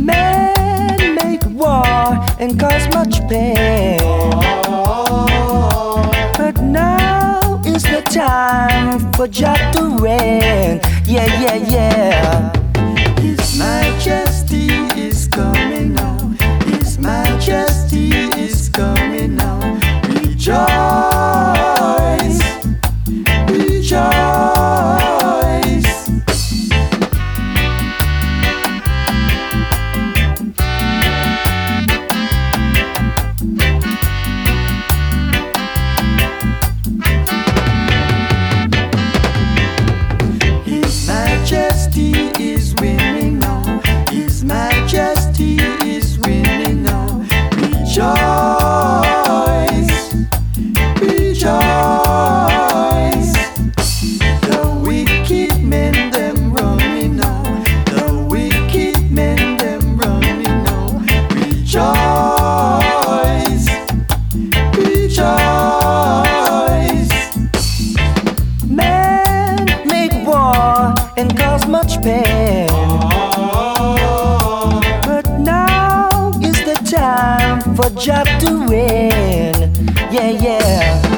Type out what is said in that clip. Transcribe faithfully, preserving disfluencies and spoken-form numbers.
Men make war and cause much pain, but now is the time for Jah to reign. Yeah, yeah, yeah. His Majesty is coming now. His Majesty is coming now. Rejoice, rejoice. His Majesty is winning now. His Majesty is winning now. Rejoice, rejoice. The wicked men them running now. The wicked men them running now. Rejoice, rejoice. Men make war and cause much pain, but now is the time for Jah to reign. Yeah, yeah.